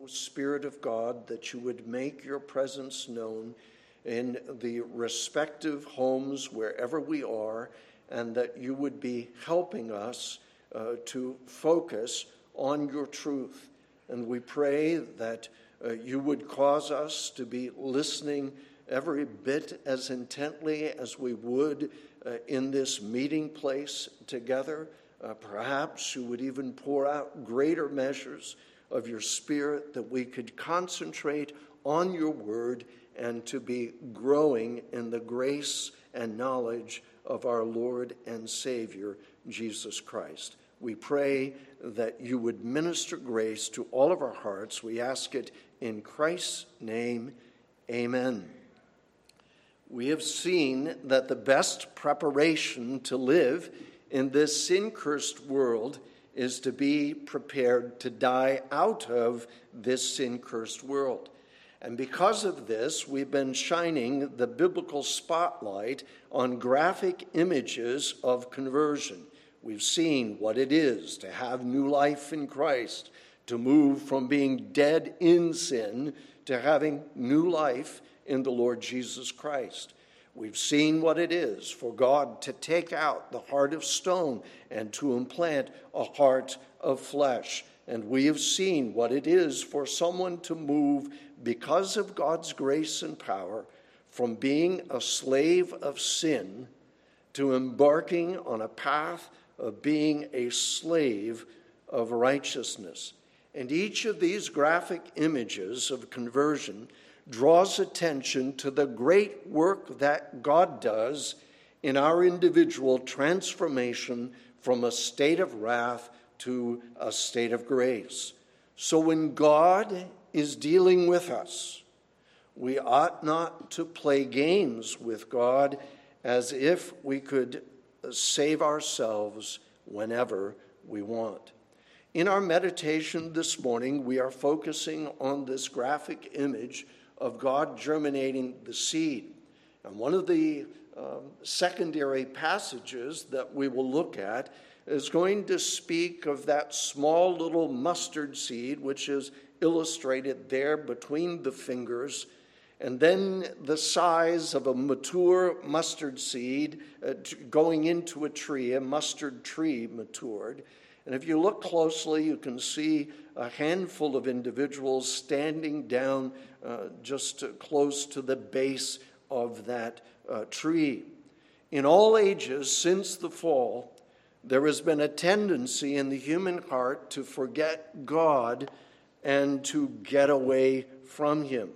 Spirit of God, that you would make your presence known in the respective homes wherever we are, and that you would be helping us to focus on your truth. And we pray that you would cause us to be listening every bit as intently as we would in this meeting place together. Perhaps you would even pour out greater measures of your Spirit, that we could concentrate on your word and to be growing in the grace and knowledge of our Lord and Savior, Jesus Christ. We pray that you would minister grace to all of our hearts. We ask it in Christ's name. Amen. We have seen that the best preparation to live in this sin-cursed world is to be prepared to die out of this sin-cursed world. And because of this, we've been shining the biblical spotlight on graphic images of conversion. We've seen what it is to have new life in Christ, to move from being dead in sin to having new life in the Lord Jesus Christ. We've seen what it is for God to take out the heart of stone and to implant a heart of flesh. And we have seen what it is for someone to move, because of God's grace and power, from being a slave of sin to embarking on a path of being a slave of righteousness. And each of these graphic images of conversion draws attention to the great work that God does in our individual transformation from a state of wrath to a state of grace. So when God is dealing with us, we ought not to play games with God as if we could save ourselves whenever we want. In our meditation this morning, we are focusing on this graphic image of God germinating the seed. And one of the secondary passages that we will look at is going to speak of that small little mustard seed, which is illustrated there between the fingers, and then the size of a mature mustard seed going into a tree, a mustard tree matured. And if you look closely, you can see a handful of individuals standing down just close to the base of that tree. In all ages since the fall, there has been a tendency in the human heart to forget God and to get away from him.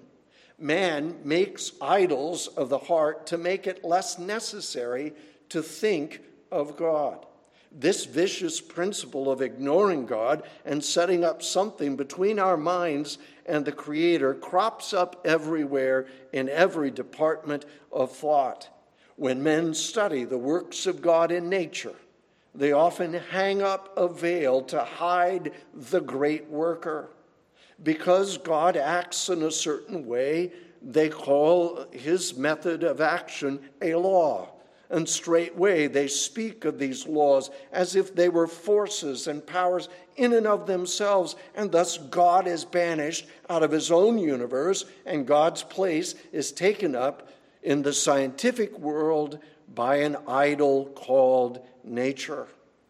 Man makes idols of the heart to make it less necessary to think of God. This vicious principle of ignoring God and setting up something between our minds and the Creator crops up everywhere in every department of thought. When men study the works of God in nature, they often hang up a veil to hide the great worker. Because God acts in a certain way, they call his method of action a law. And straightway they speak of these laws as if they were forces and powers in and of themselves, and thus God is banished out of his own universe, and God's place is taken up in the scientific world by an idol called nature.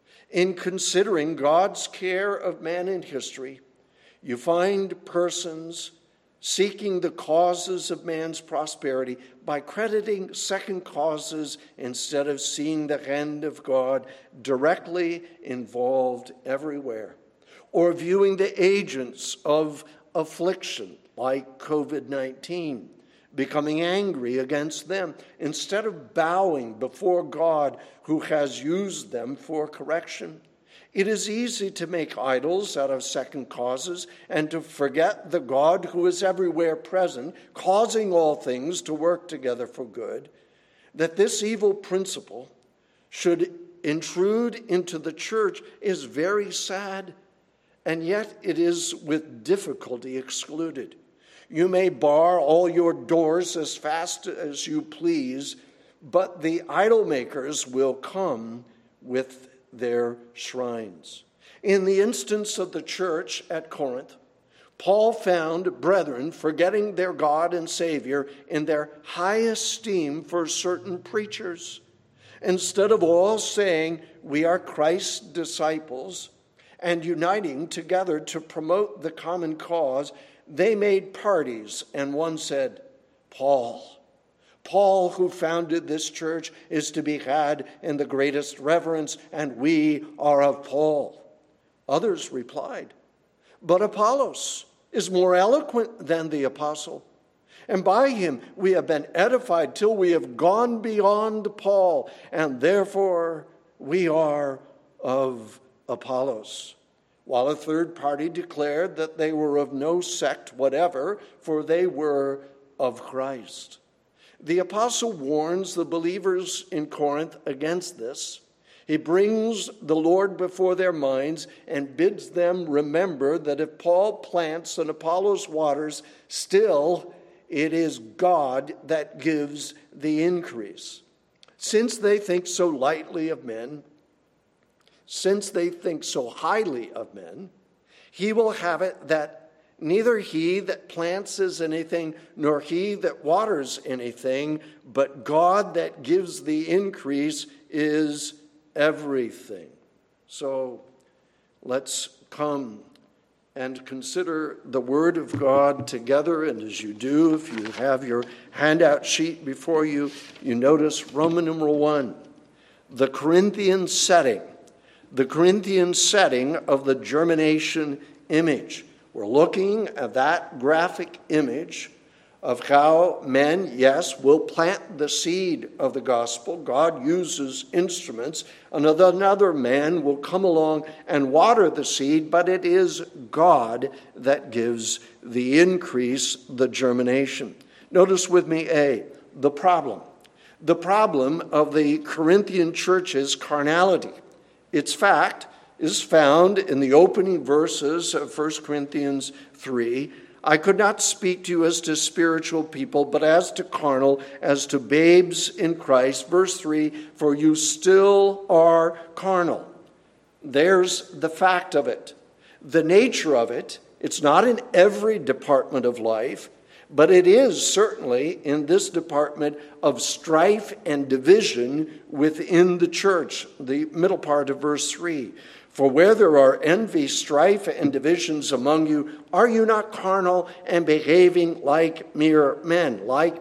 In considering God's care of man in history, you find persons seeking the causes of man's prosperity by crediting second causes instead of seeing the hand of God directly involved everywhere, or viewing the agents of affliction like COVID-19, becoming angry against them instead of bowing before God who has used them for correction. It is easy to make idols out of second causes and to forget the God who is everywhere present, causing all things to work together for good. That this evil principle should intrude into the church is very sad, and yet it is with difficulty excluded. You may bar all your doors as fast as you please, but the idol makers will come with their shrines. In the instance of the church at Corinth, Paul found brethren forgetting their God and Savior in their high esteem for certain preachers. Instead of all saying, we are Christ's disciples, and uniting together to promote the common cause, they made parties, and one said, Paul, who founded this church, is to be had in the greatest reverence, and we are of Paul. Others replied, but Apollos is more eloquent than the apostle, and by him we have been edified till we have gone beyond Paul, and therefore we are of Apollos. While a third party declared that they were of no sect whatever, for they were of Christ. The apostle warns the believers in Corinth against this. He brings the Lord before their minds and bids them remember that if Paul plants and Apollos waters, still it is God that gives the increase. Since they think so lightly of men, since they think so highly of men, he will have it that neither he that plants is anything, nor he that waters anything, but God that gives the increase is everything. So let's come and consider the Word of God together. And as you do, if you have your handout sheet before you, you notice Roman numeral 1, the Corinthian setting of the germination image. We're looking at that graphic image of how men, yes, will plant the seed of the gospel. God uses instruments. Another man will come along and water the seed, but it is God that gives the increase, the germination. Notice with me the problem. The problem of the Corinthian church's carnality. Its fact is found in the opening verses of 1 Corinthians 3. I could not speak to you as to spiritual people, but as to carnal, as to babes in Christ. Verse 3, for you still are carnal. There's the fact of it. The nature of it, it's not in every department of life, but it is certainly in this department of strife and division within the church, the middle part of verse 3. For where there are envy, strife, and divisions among you, are you not carnal and behaving like mere men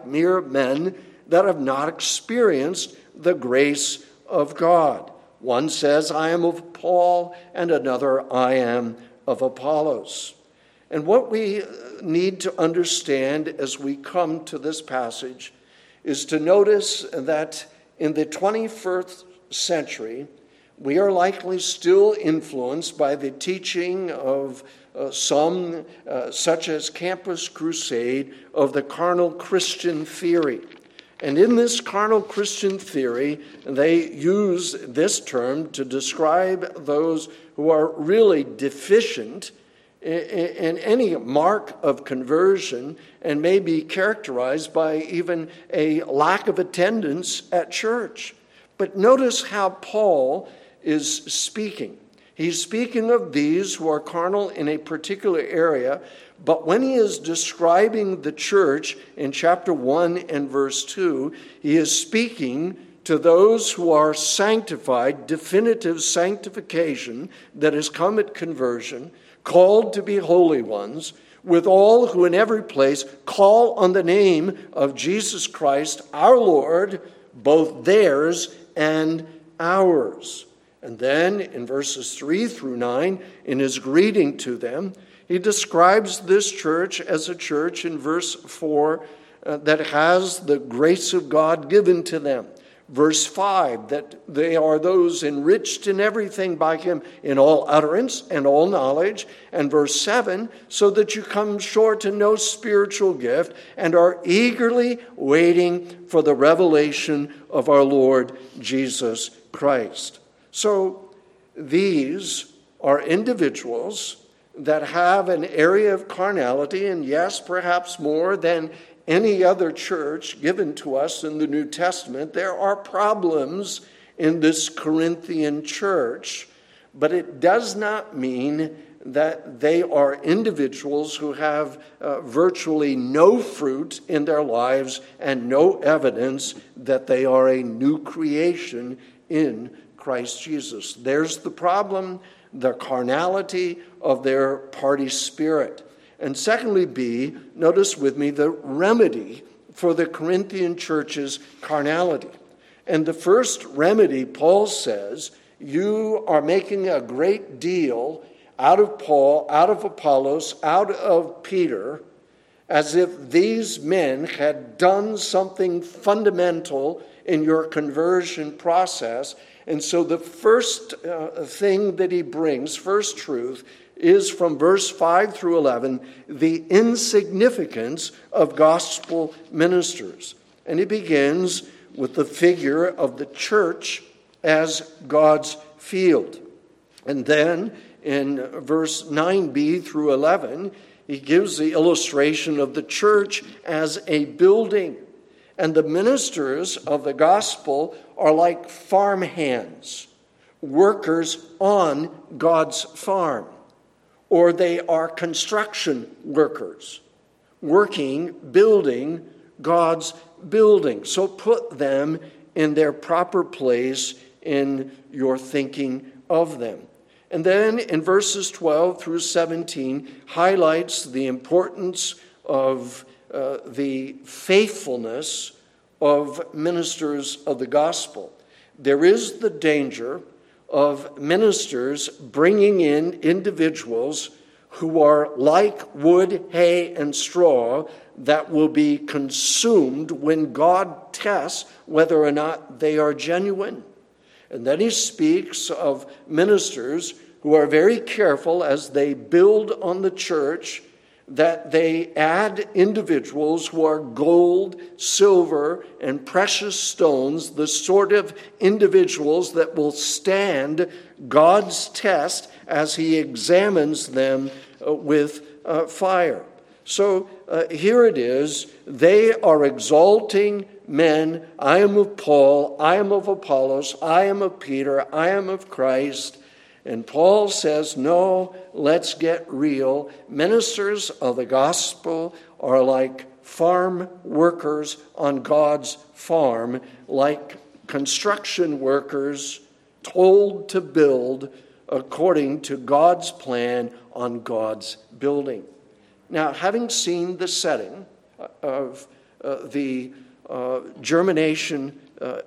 that have not experienced the grace of God? One says, I am of Paul, and another, I am of Apollos. And what we need to understand as we come to this passage is to notice that in the 21st century, we are likely still influenced by the teaching of some, such as Campus Crusade, of the carnal Christian theory. And in this carnal Christian theory, they use this term to describe those who are really deficient in any mark of conversion and may be characterized by even a lack of attendance at church. But notice how Paul is speaking. He's speaking of these who are carnal in a particular area, but when he is describing the church in chapter 1 and verse 2, he is speaking to those who are sanctified, definitive sanctification that has come at conversion, called to be holy ones, with all who in every place call on the name of Jesus Christ, our Lord, both theirs and ours. And then in verses 3 through 9, in his greeting to them, he describes this church as a church in verse 4 that has the grace of God given to them. Verse 5, that they are those enriched in everything by him in all utterance and all knowledge. And verse 7, so that you come short to no spiritual gift and are eagerly waiting for the revelation of our Lord Jesus Christ. So these are individuals that have an area of carnality, and yes, perhaps more than any other church given to us in the New Testament. There are problems in this Corinthian church, but it does not mean that they are individuals who have virtually no fruit in their lives and no evidence that they are a new creation in Christ Jesus. There's the problem, the carnality of their party spirit. And secondly, B, notice with me the remedy for the Corinthian church's carnality. And the first remedy, Paul says, you are making a great deal out of Paul, out of Apollos, out of Peter, as if these men had done something fundamental in your conversion process. And so the first thing that he brings, first truth, is from verse 5 through 11, the insignificance of gospel ministers. And he begins with the figure of the church as God's field. And then in verse 9b through 11, he gives the illustration of the church as a building. And the ministers of the gospel are like farm hands, workers on God's farm. Or they are construction workers, working, building God's building. So put them in their proper place in your thinking of them. And then in verses 12 through 17 highlights the importance of the faithfulness of ministers of the gospel. There is the danger of ministers bringing in individuals who are like wood, hay, and straw that will be consumed when God tests whether or not they are genuine. And then he speaks of ministers who are very careful as they build on the church that they add individuals who are gold, silver, and precious stones, the sort of individuals that will stand God's test as he examines them with fire. So here it is. They are exalting men. I am of Paul. I am of Apollos. I am of Peter. I am of Christ. And Paul says, no, let's get real. Ministers of the gospel are like farm workers on God's farm, like construction workers told to build according to God's plan on God's building. Now, having seen the setting of the germination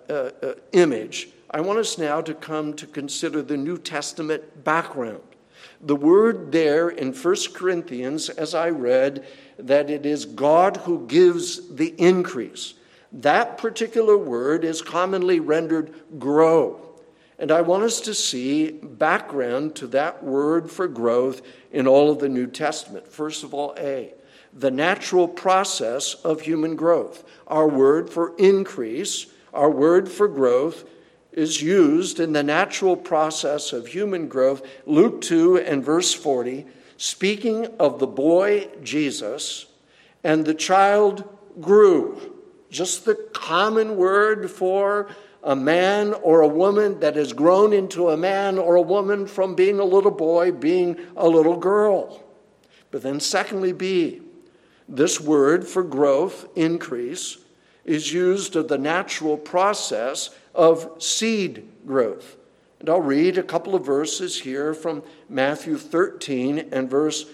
image, I want us now to come to consider the New Testament background. The word there in 1 Corinthians, as I read, that it is God who gives the increase. That particular word is commonly rendered grow. And I want us to see background to that word for growth in all of the New Testament. First of all, A, the natural process of human growth. Our word for increase, our word for growth, is used in the natural process of human growth. Luke 2 and verse 40, speaking of the boy Jesus, and the child grew. Just the common word for a man or a woman that has grown into a man or a woman from being a little boy, being a little girl. But then secondly, B, this word for growth, increase, is used of the natural process of seed growth. And I'll read a couple of verses here from Matthew 13 and verse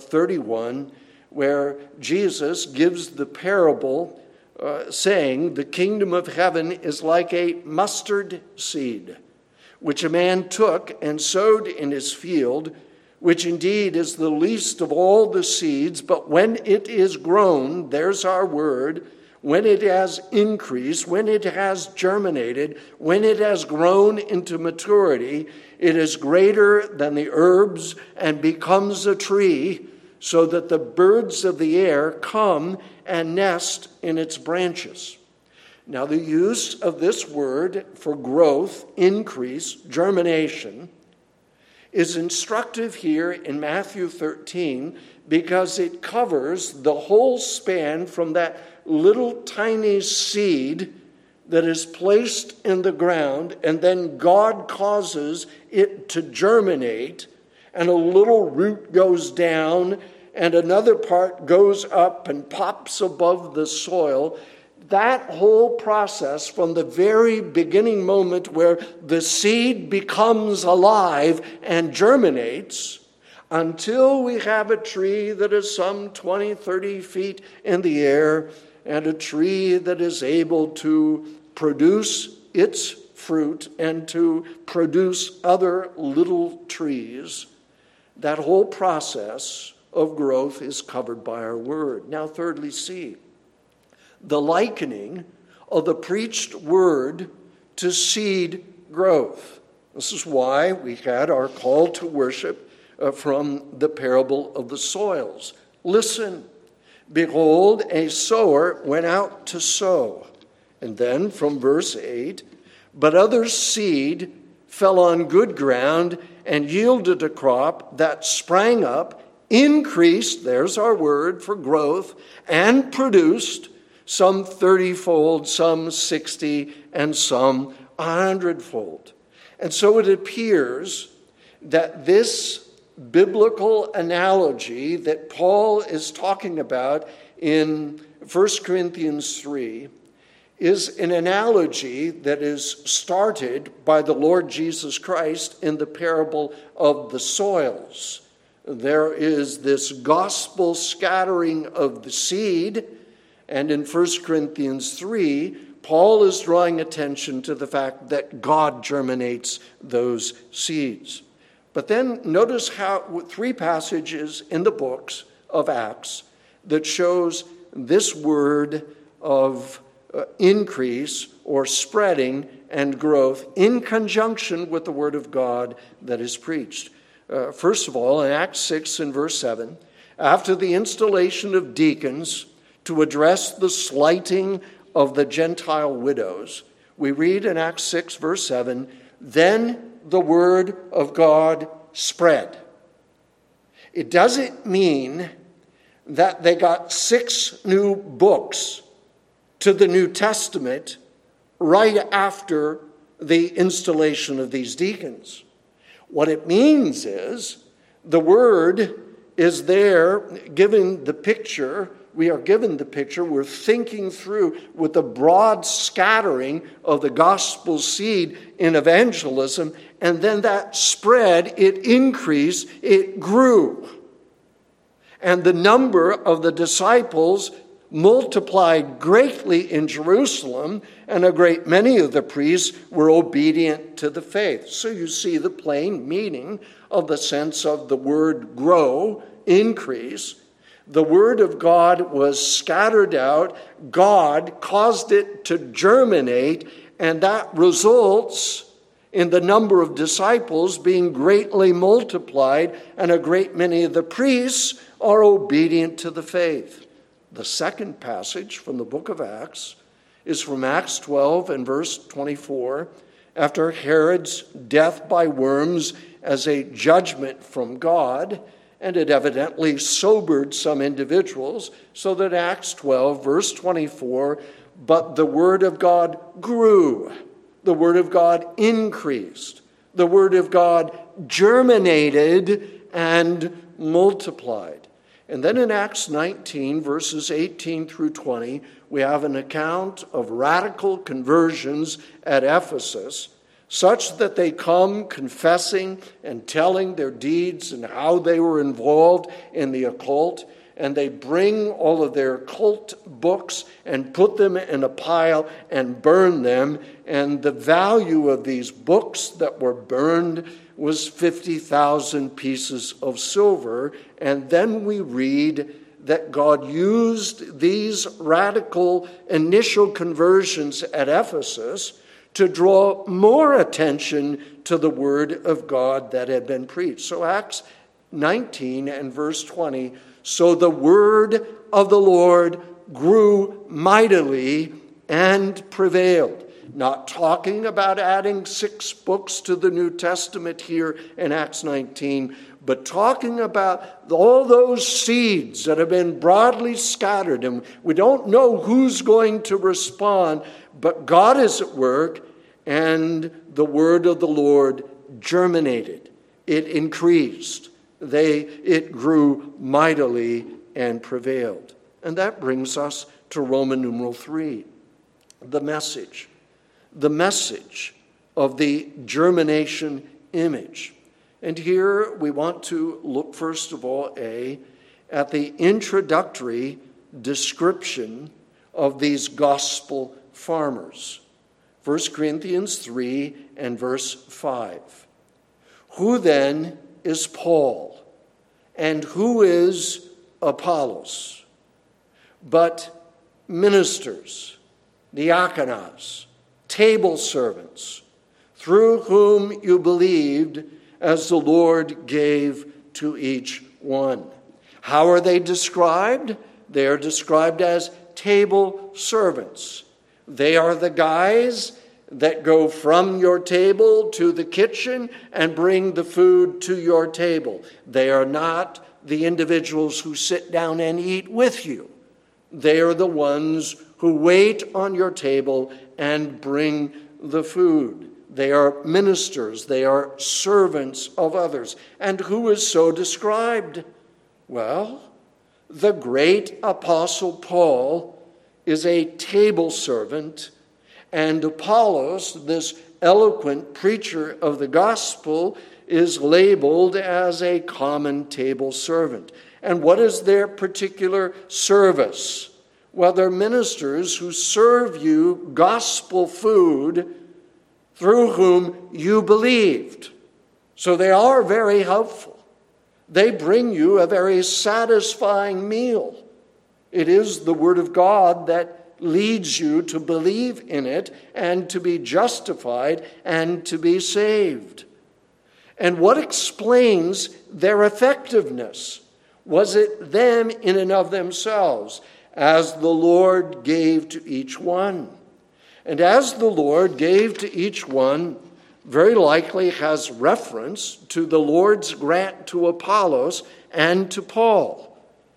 31, where Jesus gives the parable saying, the kingdom of heaven is like a mustard seed, which a man took and sowed in his field, which indeed is the least of all the seeds, but when it is grown, there's our word, when it has increased, when it has germinated, when it has grown into maturity, it is greater than the herbs and becomes a tree, so that the birds of the air come and nest in its branches. Now, the use of this word for growth, increase, germination, is instructive here in Matthew 13 because it covers the whole span from that little tiny seed that is placed in the ground, and then God causes it to germinate, and a little root goes down, and another part goes up and pops above the soil. That whole process, from the very beginning moment where the seed becomes alive and germinates, until we have a tree that is some 20, 30 feet in the air, and a tree that is able to produce its fruit and to produce other little trees, that whole process of growth is covered by our word. Now, thirdly, see the likening of the preached word to seed growth. This is why we had our call to worship from the parable of the soils. Listen, behold, a sower went out to sow. And then from verse 8, but other seed fell on good ground and yielded a crop that sprang up, increased, there's our word for growth, and produced some 30-fold, some 60, and some 100-fold. And so it appears that this biblical analogy that Paul is talking about in 1 Corinthians 3 is an analogy that is started by the Lord Jesus Christ in the parable of the soils. There is this gospel scattering of the seed, and in 1 Corinthians 3, Paul is drawing attention to the fact that God germinates those seeds. But then notice how 3 passages in the books of Acts that shows this word of increase or spreading and growth in conjunction with the word of God that is preached. First of all, in Acts 6 and verse 7, after the installation of deacons to address the slighting of the Gentile widows, we read in Acts 6 verse 7, then the word of God spread. It doesn't mean that they got 6 new books to the New Testament right after the installation of these deacons. What it means is the word is there given the picture. We are given the picture. We're thinking through with the broad scattering of the gospel seed in evangelism, and then that spread, it increased, it grew. And the number of the disciples multiplied greatly in Jerusalem, and a great many of the priests were obedient to the faith. So you see the plain meaning of the sense of the word grow, increase. The word of God was scattered out. God caused it to germinate, and that results in the number of disciples being greatly multiplied, and a great many of the priests are obedient to the faith. The second passage from the book of Acts is from Acts 12 and verse 24. After Herod's death by worms as a judgment from God, and it evidently sobered some individuals, so that Acts 12 verse 24, but the word of God grew, the word of God increased, the word of God germinated and multiplied. And then in Acts 19, verses 18 through 20, we have an account of radical conversions at Ephesus, such that they come confessing and telling their deeds and how they were involved in the occult, and they bring all of their cult books and put them in a pile and burn them, and the value of these books that were burned was 50,000 pieces of silver. And then we read that God used these radical initial conversions at Ephesus to draw more attention to the word of God that had been preached. So Acts 19 and verse 20, so the word of the Lord grew mightily and prevailed. Not talking about adding 6 books to the New Testament here in Acts 19, but talking about all those seeds that have been broadly scattered. And we don't know who's going to respond, but God is at work, and the word of the Lord germinated it increased. It grew mightily and prevailed. And that brings us to Roman numeral 3, the message of the germination image. And here we want to look, first of all, at the introductory description of these gospel farmers. 1 Corinthians 3 and verse 5. Who then is Paul, and who is Apollos? But ministers, diakonos, table servants, through whom you believed, as the Lord gave to each one. How are they described? They are described as table servants. They are the guys that go from your table to the kitchen and bring the food to your table. They are not the individuals who sit down and eat with you. They are the ones who wait on your table and bring the food. They are ministers. They are servants of others. And who is so described? Well, the great apostle Paul is a table servant, and Apollos, this eloquent preacher of the gospel, is labeled as a common table servant. And what is their particular service? Well, they're ministers who serve you gospel food through whom you believed. So they are very helpful. They bring you a very satisfying meal. It is the Word of God that leads you to believe in it and to be justified and to be saved. And what explains their effectiveness? Was it them in and of themselves, as the Lord gave to each one? And as the Lord gave to each one, very likely has reference to the Lord's grant to Apollos and to Paul.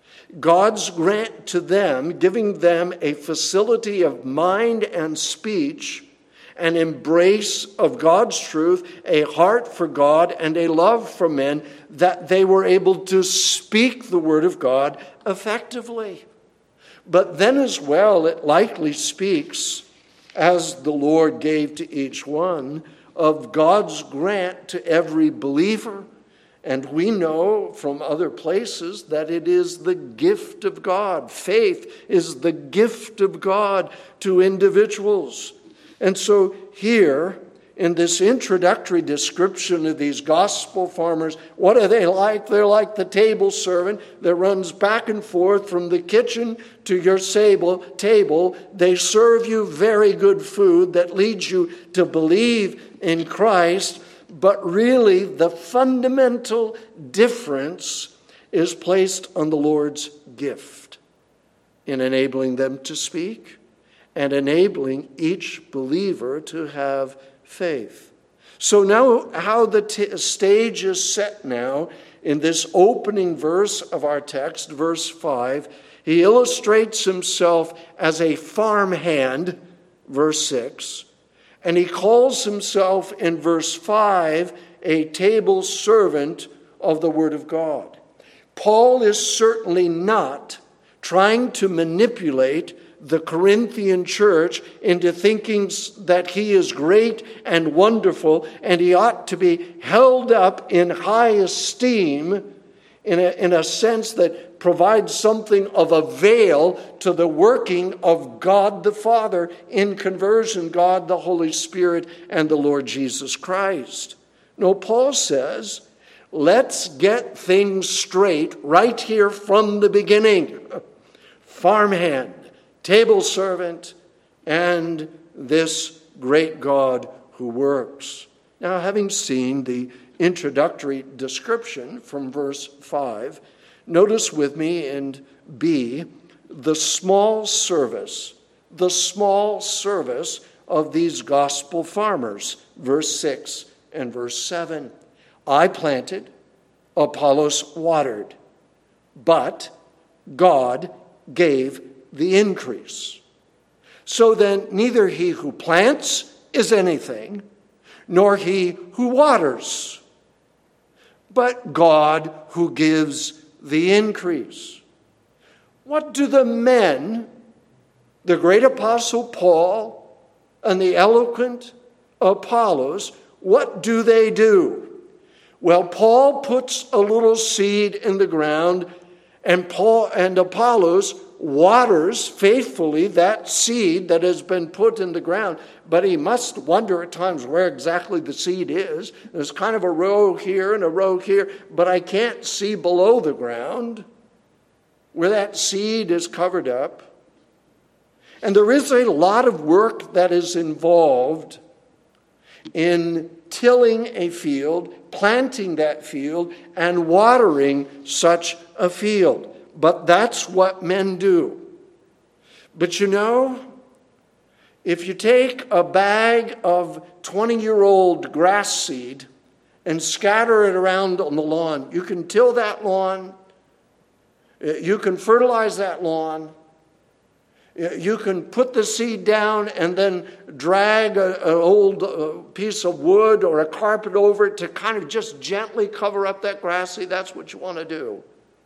God's grant to them, giving them a facility of mind and speech, an embrace of God's truth, a heart for God, and a love for men, that they were able to speak the word of God effectively. But then as well, it likely speaks, as the Lord gave to each one, of God's grant to every believer. And we know from other places that it is the gift of God. Faith is the gift of God to individuals. And so here, in this introductory description of these gospel farmers, what are they like? They're like the table servant that runs back and forth from the kitchen to your table. They serve you very good food that leads you to believe in Christ. But really, the fundamental difference is placed on the Lord's gift in enabling them to speak and enabling each believer to have faith. So now how the stage is set now in this opening verse of our text, verse 5. He illustrates himself as a farmhand, verse 6. And he calls himself in verse 5 a table servant of the Word of God. Paul is certainly not trying to manipulate the Corinthian church into thinking that he is great and wonderful and he ought to be held up in high esteem in a sense that provides something of a veil to the working of God the Father in conversion, God the Holy Spirit, and the Lord Jesus Christ. No, Paul says, let's get things straight right here from the beginning. Farmhand, table servant, and this great God who works. Now, having seen the introductory description from verse 5, notice with me in B, the small service of these gospel farmers, verse 6 and verse 7. I planted, Apollos watered, but God gave the increase. So then, neither he who plants is anything, nor he who waters, but God who gives the increase. What do the men, the great apostle Paul and the eloquent Apollos, what do they do? Well, Paul puts a little seed in the ground, and Apollos waters faithfully that seed that has been put in the ground. But he must wonder at times where exactly the seed is. There's kind of a row here and a row here, but I can't see below the ground where that seed is covered up. And there is a lot of work that is involved in tilling a field, planting that field, and watering such a field. But that's what men do. But you know, if you take a bag of 20-year-old grass seed and scatter it around on the lawn, you can till that lawn, you can fertilize that lawn, you can put the seed down and then drag an old piece of wood or a carpet over it to kind of just gently cover up that grass seed. That's what you want to do.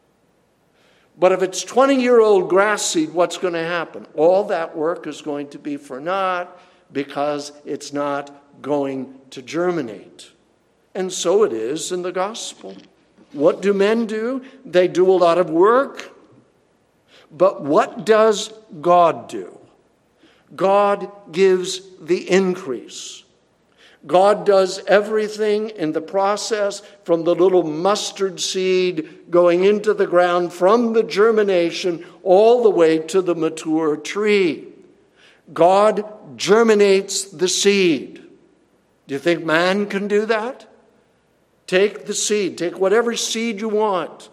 But if it's 20-year-old grass seed, what's going to happen? All that work is going to be for naught because it's not going to germinate. And so it is in the gospel. What do men do? They do a lot of work. But what does God do? God gives the increase. God does everything in the process from the little mustard seed going into the ground, from the germination all the way to the mature tree. God germinates the seed. Do you think man can do that? Take the seed. Take whatever seed you want.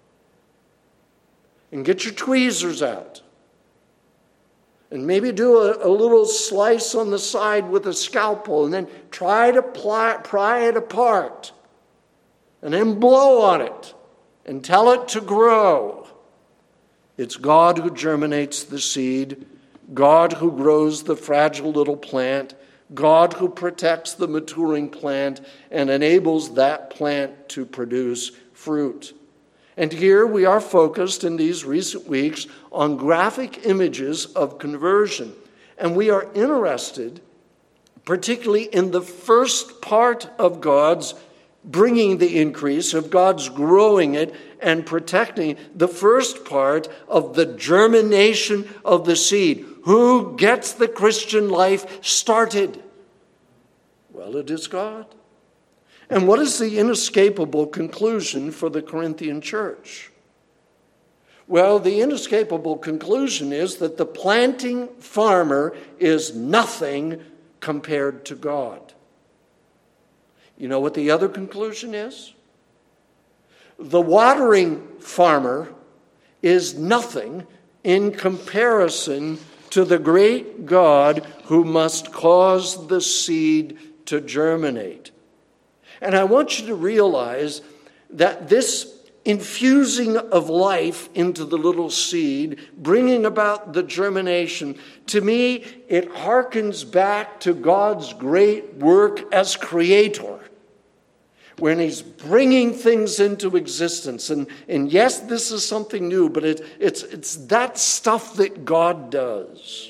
And get your tweezers out. And maybe do a little slice on the side with a scalpel and then try to pry it apart. And then blow on it and tell it to grow. It's God who germinates the seed, God who grows the fragile little plant, God who protects the maturing plant and enables that plant to produce fruit. And here we are focused in these recent weeks on graphic images of conversion. And we are interested, particularly in the first part of God's bringing the increase, of God's growing it and protecting the first part of the germination of the seed. Who gets the Christian life started? Well, it is God. And what is the inescapable conclusion for the Corinthian church? Well, the inescapable conclusion is that the planting farmer is nothing compared to God. You know what the other conclusion is? The watering farmer is nothing in comparison to the great God who must cause the seed to germinate. And I want you to realize that this infusing of life into the little seed, bringing about the germination, to me, it harkens back to God's great work as creator, when he's bringing things into existence. And yes, this is something new, but it's that stuff that God does.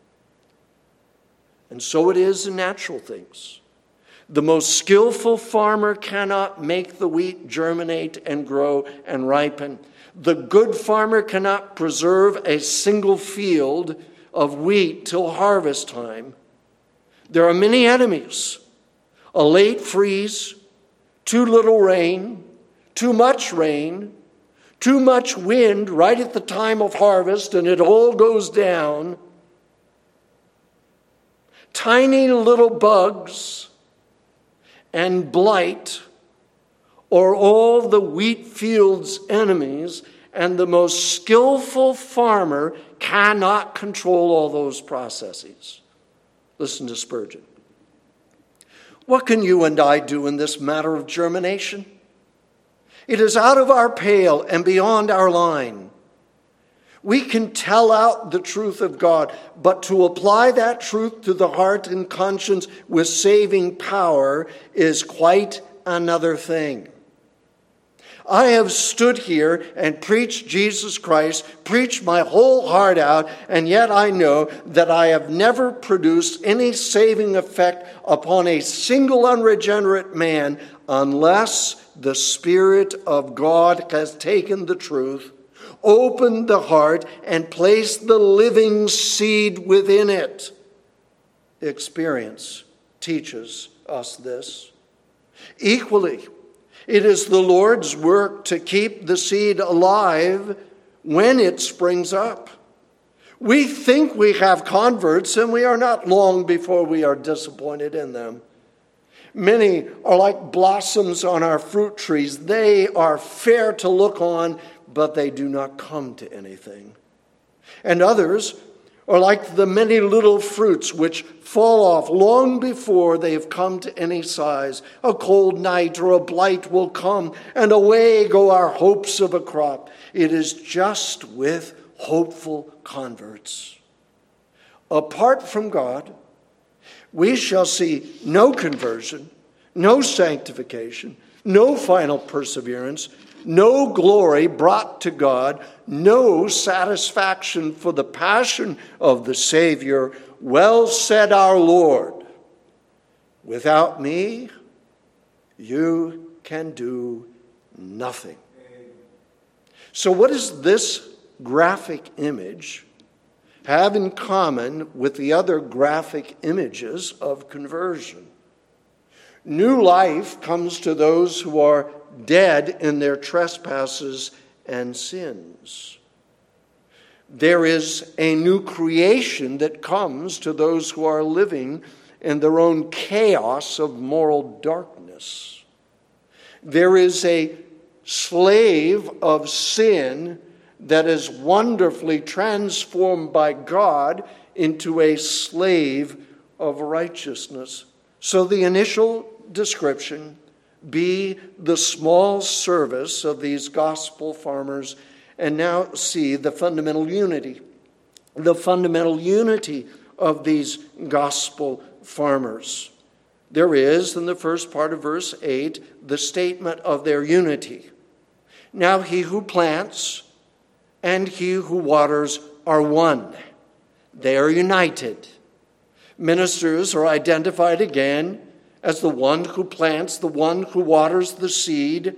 And so it is in natural things. The most skillful farmer cannot make the wheat germinate and grow and ripen. The good farmer cannot preserve a single field of wheat till harvest time. There are many enemies. A late freeze, too little rain, too much wind right at the time of harvest, and it all goes down. Tiny little bugs and blight are all the wheat field's enemies, and the most skillful farmer cannot control all those processes. Listen to Spurgeon. What can you and I do in this matter of germination? It is out of our pale and beyond our line. We can tell out the truth of God, but to apply that truth to the heart and conscience with saving power is quite another thing. I have stood here and preached Jesus Christ, preached my whole heart out, and yet I know that I have never produced any saving effect upon a single unregenerate man unless the Spirit of God has taken the truth, opened the heart, and placed the living seed within it. Experience teaches us this. Equally, it is the Lord's work to keep the seed alive when it springs up. We think we have converts, and we are not long before we are disappointed in them. Many are like blossoms on our fruit trees. They are fair to look on, but they do not come to anything. And others are like the many little fruits which fall off long before they have come to any size. A cold night or a blight will come, and away go our hopes of a crop. It is just with hopeful converts. Apart from God, we shall see no conversion, no sanctification, no final perseverance, no glory brought to God, no satisfaction for the passion of the Savior. Well said our Lord, without me, you can do nothing. So what does this graphic image have in common with the other graphic images of conversion? New life comes to those who are dead in their trespasses and sins. There is a new creation that comes to those who are living in their own chaos of moral darkness. There is a slave of sin that is wonderfully transformed by God into a slave of righteousness. So the initial description, be the small service of these gospel farmers, and now see the fundamental unity. The fundamental unity of these gospel farmers. There is, in the first part of verse 8, the statement of their unity. Now he who plants and he who waters are one. They are united. Ministers are identified again as the one who plants, the one who waters the seed.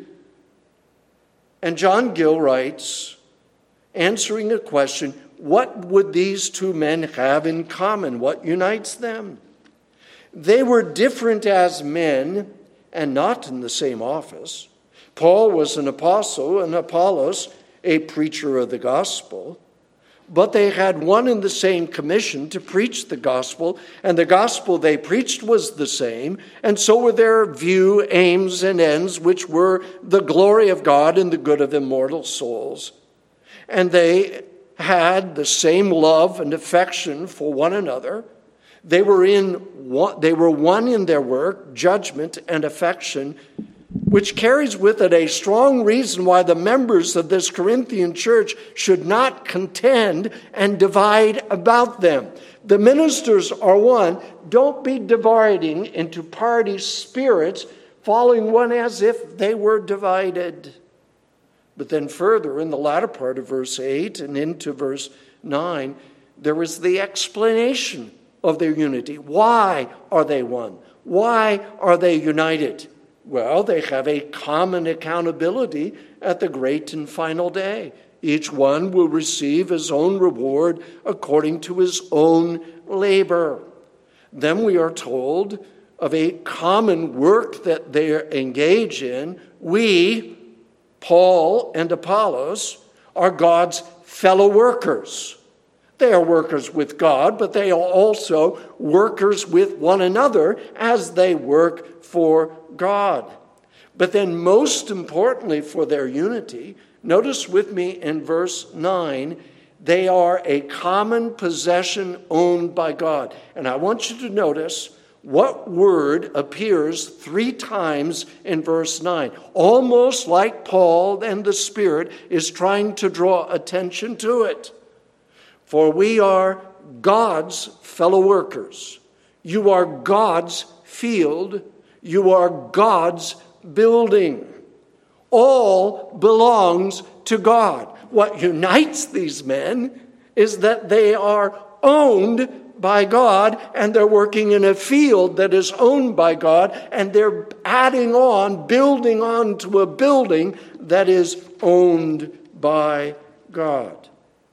And John Gill writes, answering a question, what would these two men have in common? What unites them? They were different as men and not in the same office. Paul was an apostle and Apollos a preacher of the gospel. But they had one and the same commission to preach the gospel, and the gospel they preached was the same, and so were their view, aims, and ends, which were the glory of God and the good of immortal souls. And they had the same love and affection for one another. They were one in their work, judgment, and affection, which carries with it a strong reason why the members of this Corinthian church should not contend and divide about them. The ministers are one. Don't be dividing into party spirits, following one as if they were divided. But then further, in the latter part of verse 8 and into verse 9, there is the explanation of their unity. Why are they one? Why are they united? Well, they have a common accountability at the great and final day. Each one will receive his own reward according to his own labor. Then we are told of a common work that they engage in. We, Paul and Apollos, are God's fellow workers. They are workers with God, but they are also workers with one another as they work for God. But then most importantly for their unity, notice with me in verse 9, they are a common possession owned by God. And I want you to notice what word appears 3 times in verse 9. Almost like Paul and the Spirit is trying to draw attention to it. For we are God's fellow workers. You are God's field. You are God's building. all belongs to God. What unites these men is that they are owned by God, and they're working in a field that is owned by God, and they're adding on, building on to a building that is owned by God.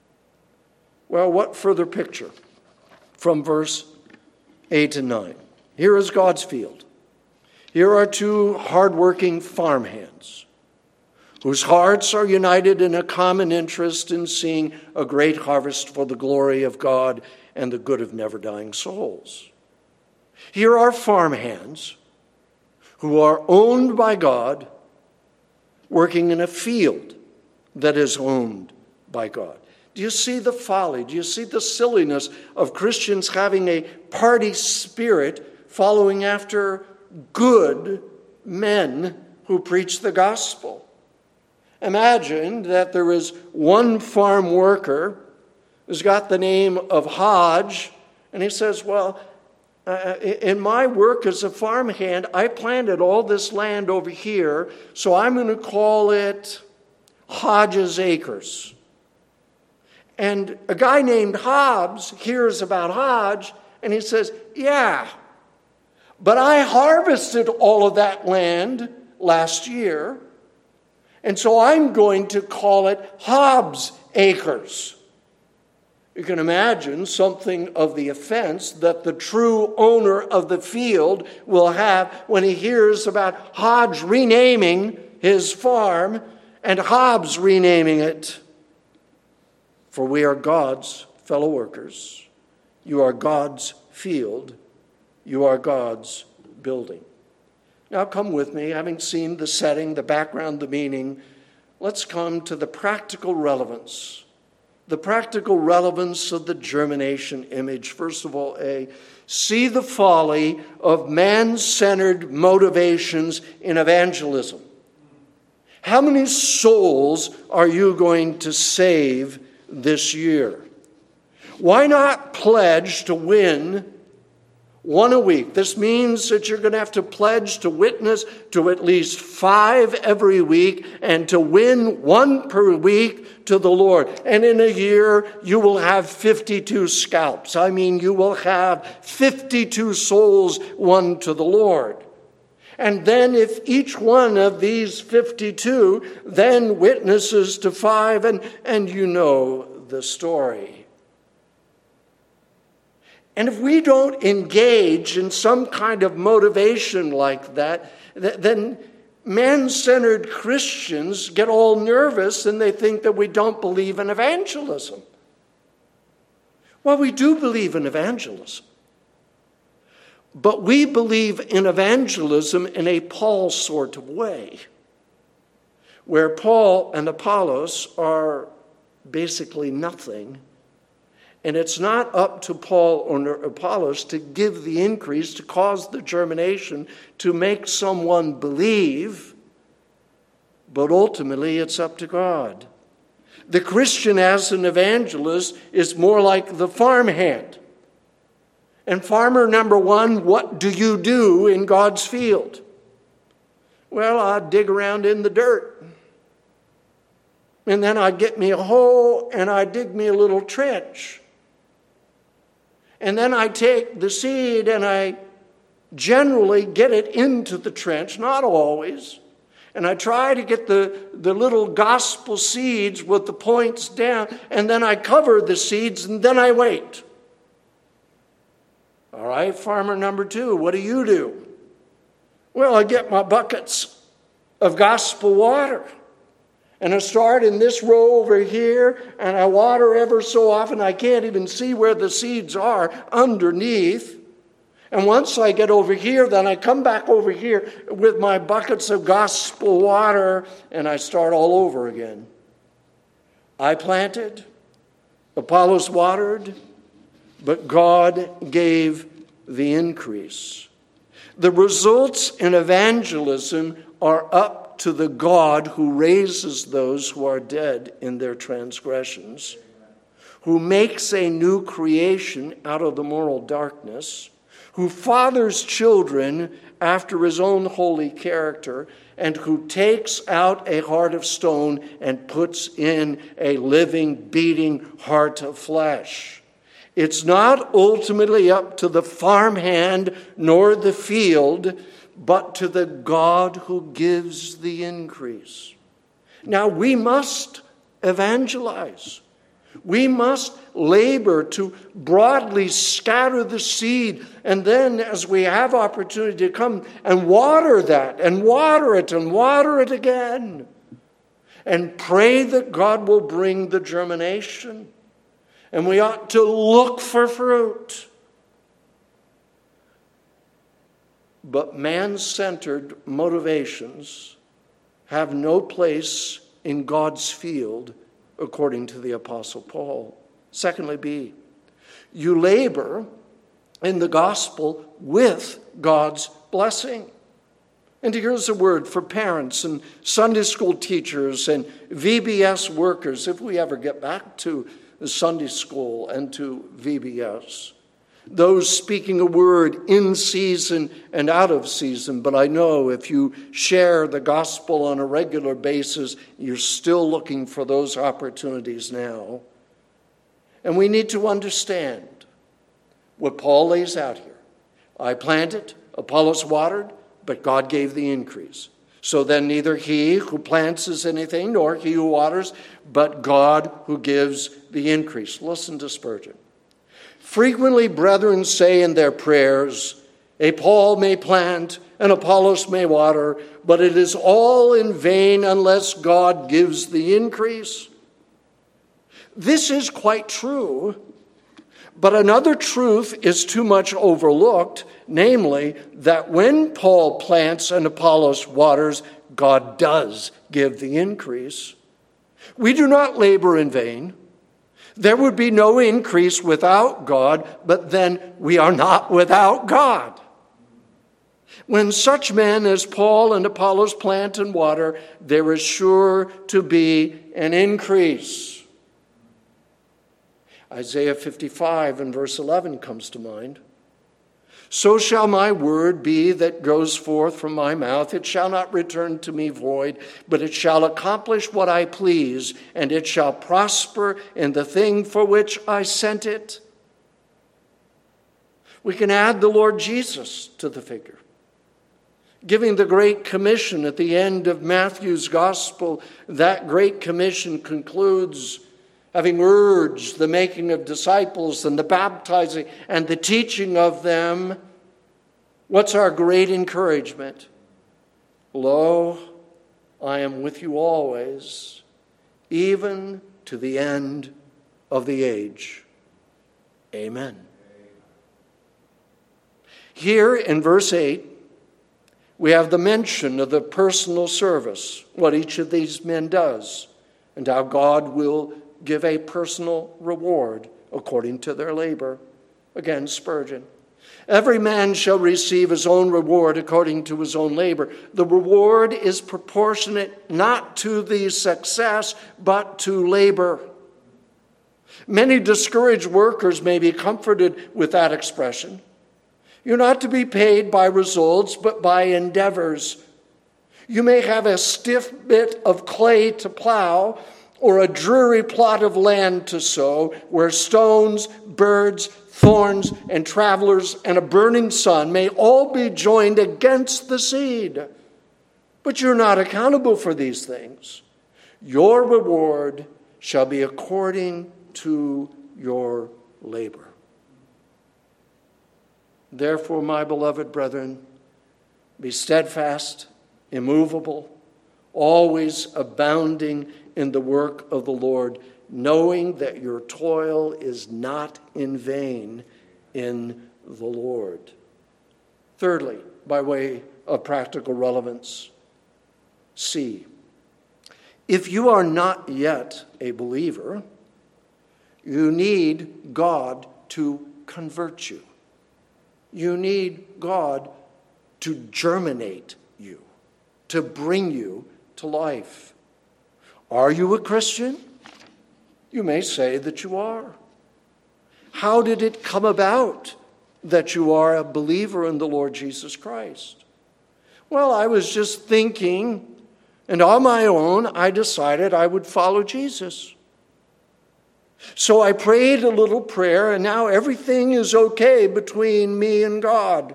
Well, what further picture from verse 8 and 9? Here is God's field. Here are two hardworking farmhands whose hearts are united in a common interest in seeing a great harvest for the glory of God and the good of never-dying souls. Here are farmhands who are owned by God, working in a field that is owned by God. Do you see the folly? Do you see the silliness of Christians having a party spirit following after good men who preach the gospel? Imagine that there is one farm worker who's got the name of Hodge, and he says, well, in my work as a farmhand, I planted all this land over here, so I'm going to call it Hodge's Acres. And a guy named Hobbs hears about Hodge, and he says, yeah, but I harvested all of that land last year, and so I'm going to call it Hobbs Acres. You can imagine something of the offense that the true owner of the field will have when he hears about Hodge renaming his farm and Hobbs renaming it. For we are God's fellow workers. You are God's field. You are God's building. Now come with me, having seen the setting, the background, the meaning, let's come to the practical relevance. The practical relevance of the germination image. First of all, see the folly of man-centered motivations in evangelism. How many souls are you going to save this year? Why not pledge to win one a week? This means that you're going to have to pledge to witness to at least 5 every week and to win 1 per week to the Lord. And in a year, you will have 52 scalps. I mean, you will have 52 souls won to the Lord. And then if each one of these 52 then witnesses to 5, and you know the story. And if we don't engage in some kind of motivation like that, then man-centered Christians get all nervous and they think that we don't believe in evangelism. Well, we do believe in evangelism. But we believe in evangelism in a Paul sort of way, where Paul and Apollos are basically nothing. And it's not up to Paul or Apollos to give the increase, to cause the germination, to make someone believe, but ultimately it's up to God. The Christian as an evangelist is more like the farmhand. And farmer number 1, what do you do in God's field? Well, I dig around in the dirt. And then I get me a hoe and I dig me a little trench. And then I take the seed and I generally get it into the trench, not always. And I try to get the little gospel seeds with the points down, and then I cover the seeds and then I wait. All right, farmer number 2, what do? Well, I get my buckets of gospel water. And I start in this row over here, and I water ever so often. I can't even see where the seeds are underneath. And once I get over here, then I come back over here with my buckets of gospel water, and I start all over again. I planted, Apollos watered, but God gave the increase. The results in evangelism are up to the God who raises those who are dead in their transgressions, who makes a new creation out of the moral darkness, who fathers children after his own holy character, and who takes out a heart of stone and puts in a living, beating heart of flesh. It's not ultimately up to the farmhand nor the field, but to the God who gives the increase. Now, we must evangelize. We must labor to broadly scatter the seed, and then as we have opportunity to come and water that, and water it again, and pray that God will bring the germination. And we ought to look for fruit. But man-centered motivations have no place in God's field, according to the Apostle Paul. Secondly, B, you labor in the gospel with God's blessing. And here's a word for parents and Sunday school teachers and VBS workers, if we ever get back to the Sunday school and to VBS. Those speaking a word in season and out of season. But I know if you share the gospel on a regular basis, you're still looking for those opportunities now. And we need to understand what Paul lays out here. I planted, Apollos watered, but God gave the increase. So then neither he who plants is anything, nor he who waters, but God who gives the increase. Listen to Spurgeon. Frequently brethren say in their prayers, a Paul may plant, and Apollos may water, but it is all in vain unless God gives the increase. This is quite true, but another truth is too much overlooked, namely that when Paul plants and Apollos waters, God does give the increase. We do not labor in vain. There would be no increase without God, but then we are not without God. When such men as Paul and Apollos plant and water, there is sure to be an increase. Isaiah 55 and verse 11 comes to mind. So shall my word be that goes forth from my mouth. It shall not return to me void, but it shall accomplish what I please, and it shall prosper in the thing for which I sent it. We can add the Lord Jesus to the figure. Giving the Great Commission at the end of Matthew's Gospel, that Great Commission concludes, having urged the making of disciples and the baptizing and the teaching of them, what's our great encouragement? Lo, I am with you always, even to the end of the age. Amen. Here in verse 8, we have the mention of the personal service, what each of these men does, and how God will give a personal reward according to their labor. Again, Spurgeon. Every man shall receive his own reward according to his own labor. The reward is proportionate not to the success, but to labor. Many discouraged workers may be comforted with that expression. You're not to be paid by results, but by endeavors. You may have a stiff bit of clay to plow, or a dreary plot of land to sow, where stones, birds, thorns, and travelers, and a burning sun may all be joined against the seed. But you're not accountable for these things. Your reward shall be according to your labor. Therefore, my beloved brethren, be steadfast, immovable, always abounding in the work of the Lord, knowing that your toil is not in vain in the Lord. Thirdly, by way of practical relevance, C, if you are not yet a believer, you need God to convert you. You need God to germinate you, to bring you to life. Are you a Christian? You may say that you are. How did it come about that you are a believer in the Lord Jesus Christ? Well, I was just thinking, and on my own, I decided I would follow Jesus. So I prayed a little prayer, and now everything is okay between me and God.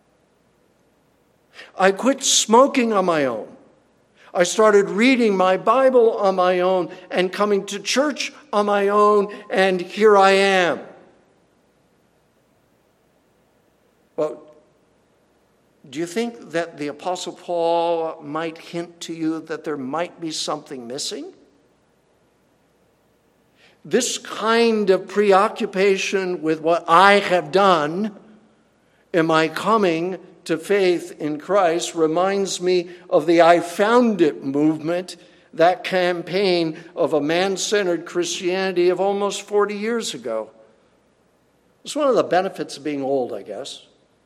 I quit smoking on my own. I started reading my Bible on my own and coming to church on my own, and here I am. Well, do you think that the Apostle Paul might hint to you that there might be something missing? This kind of preoccupation with what I have done in my coming to faith in Christ reminds me of the I Found It movement, that campaign of a man-centered Christianity of almost 40 years ago. It's one of the benefits of being old, I guess.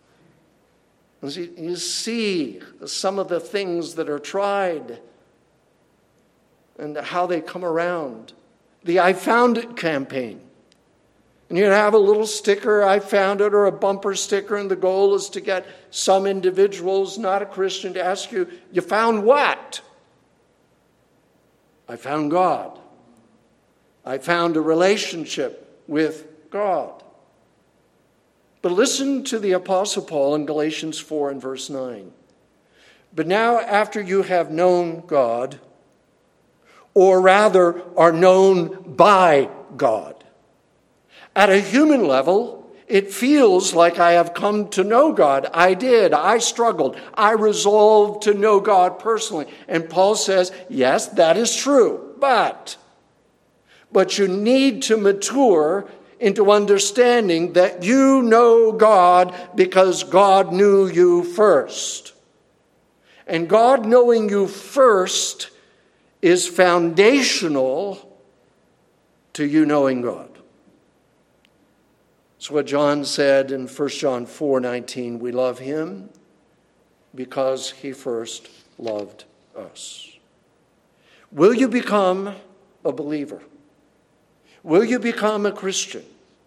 You see some of the things that are tried and how they come around. The I Found It campaign. And you'd have a little sticker, I found it, or a bumper sticker, and the goal is to get some individuals, not a Christian, to ask you, you found what? I found God. I found a relationship with God. But listen to the Apostle Paul in Galatians 4 and verse 9. But now after you have known God, or rather are known by God. At a human level, it feels like I have come to know God. I did. I struggled. I resolved to know God personally. And Paul says, yes, that is true. But you need to mature into understanding that you know God because God knew you first. And God knowing you first is foundational to you knowing God. It's what John said in 1 John 4:19. We love him because he first loved us. Will you become a believer? Will you become a Christian?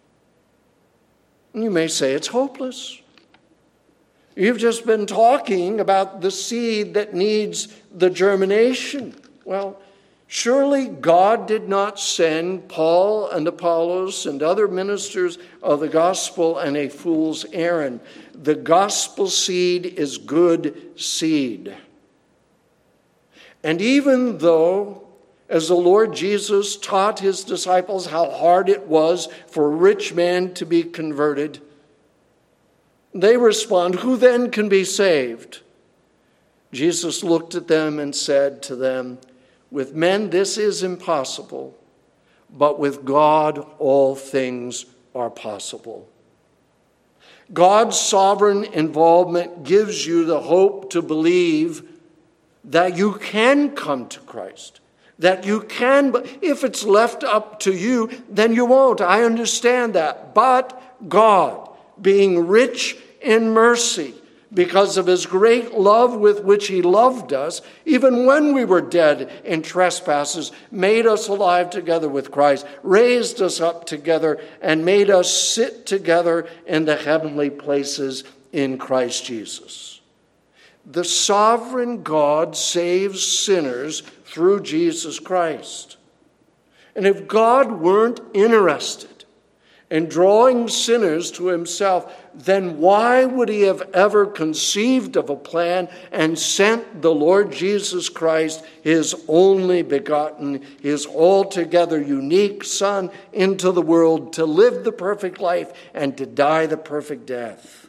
You may say it's hopeless. You've just been talking about the seed that needs the germination. Well, surely God did not send Paul and Apollos and other ministers of the gospel on a fool's errand. The gospel seed is good seed. And even though, as the Lord Jesus taught his disciples how hard it was for a rich man to be converted, they respond, who then can be saved? Jesus looked at them and said to them, with men this is impossible, but with God all things are possible. God's sovereign involvement gives you the hope to believe that you can come to Christ. That you can, but if it's left up to you, then you won't. I understand that. But God, being rich in mercy, because of his great love with which he loved us, even when we were dead in trespasses, made us alive together with Christ, raised us up together, and made us sit together in the heavenly places in Christ Jesus. The sovereign God saves sinners through Jesus Christ. And if God weren't interested in drawing sinners to himself, then why would he have ever conceived of a plan and sent the Lord Jesus Christ, his only begotten, his altogether unique Son, into the world to live the perfect life and to die the perfect death?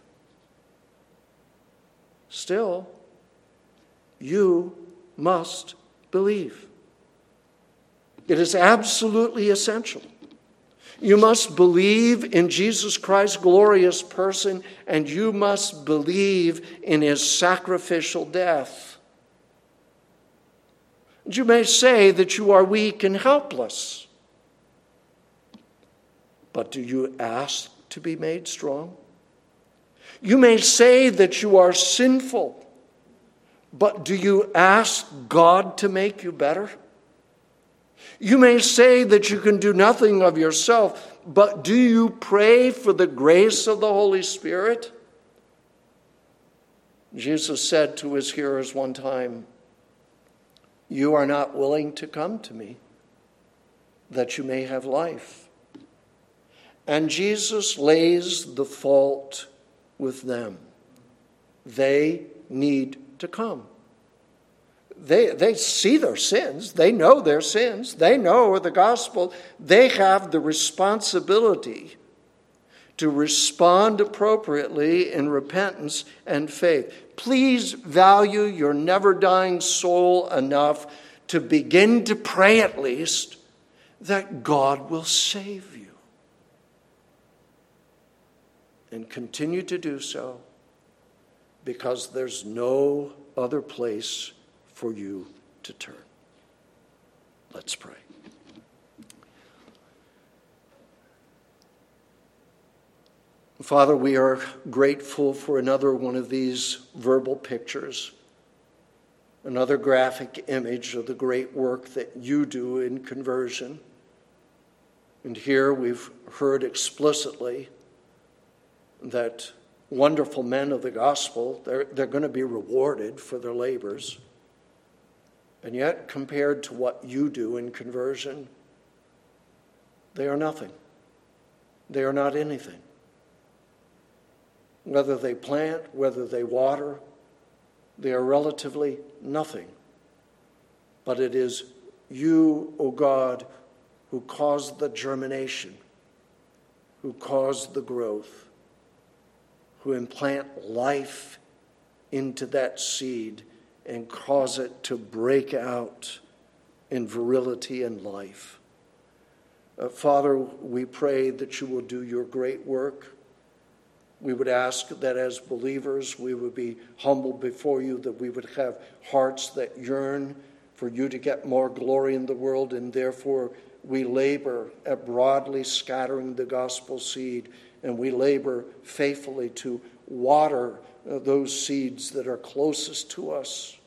Still, you must believe. It is absolutely essential. You must believe in Jesus Christ's glorious person, and you must believe in his sacrificial death. And you may say that you are weak and helpless, but do you ask to be made strong? You may say that you are sinful, but do you ask God to make you better? You may say that you can do nothing of yourself, but do you pray for the grace of the Holy Spirit? Jesus said to his hearers one time, "You are not willing to come to me, that you may have life." And Jesus lays the fault with them. They need to come. They see their sins. They know their sins. They know the gospel. They have the responsibility to respond appropriately in repentance and faith. Please value your never-dying soul enough to begin to pray at least that God will save you. And continue to do so, because there's no other place for you to turn. Let's pray. Father, we are grateful for another one of these verbal pictures, another graphic image of the great work that you do in conversion. And here we've heard explicitly that wonderful men of the gospel, they're going to be rewarded for their labors. And yet, compared to what you do in conversion, they are nothing. They are not anything. Whether they plant, whether they water, they are relatively nothing. But it is you, O God, who caused the germination, who caused the growth, who implant life into that seed and cause it to break out in virility and life. Father, we pray that you will do your great work. We would ask that as believers we would be humble before you, that we would have hearts that yearn for you to get more glory in the world, and therefore we labor at broadly scattering the gospel seed, and we labor faithfully to water those seeds that are closest to us.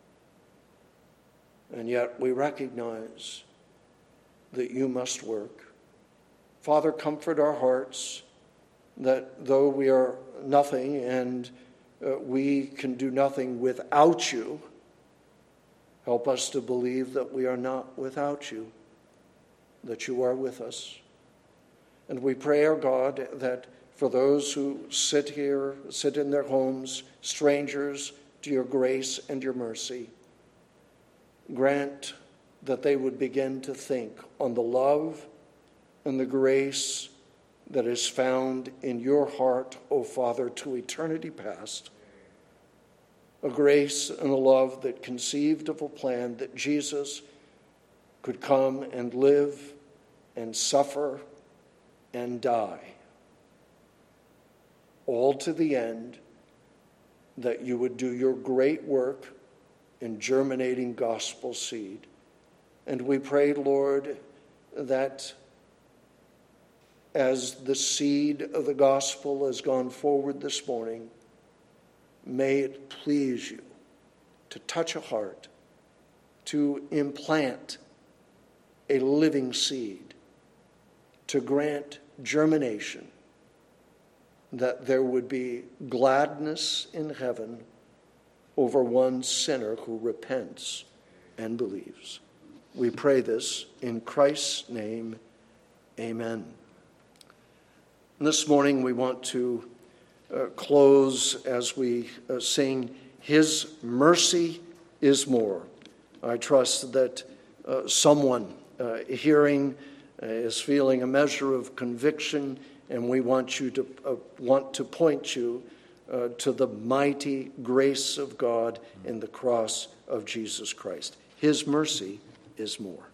And yet we recognize that you must work. Father, comfort our hearts that though we are nothing and we can do nothing without you, help us to believe that we are not without you, that you are with us. And we pray, our God, that for those who sit here, sit in their homes, strangers to your grace and your mercy, grant that they would begin to think on the love and the grace that is found in your heart, O Father, to eternity past. A grace and a love that conceived of a plan that Jesus could come and live and suffer and die, all to the end that you would do your great work in germinating gospel seed. And we pray, Lord, that as the seed of the gospel has gone forward this morning, may it please you to touch a heart, to implant a living seed, to grant germination, that there would be gladness in heaven over one sinner who repents and believes. We pray this in Christ's name, amen. This morning we want to close as we sing, His Mercy is More. I trust that someone hearing is feeling a measure of conviction, and we want to point you to the mighty grace of God in the cross of Jesus Christ. His mercy is more.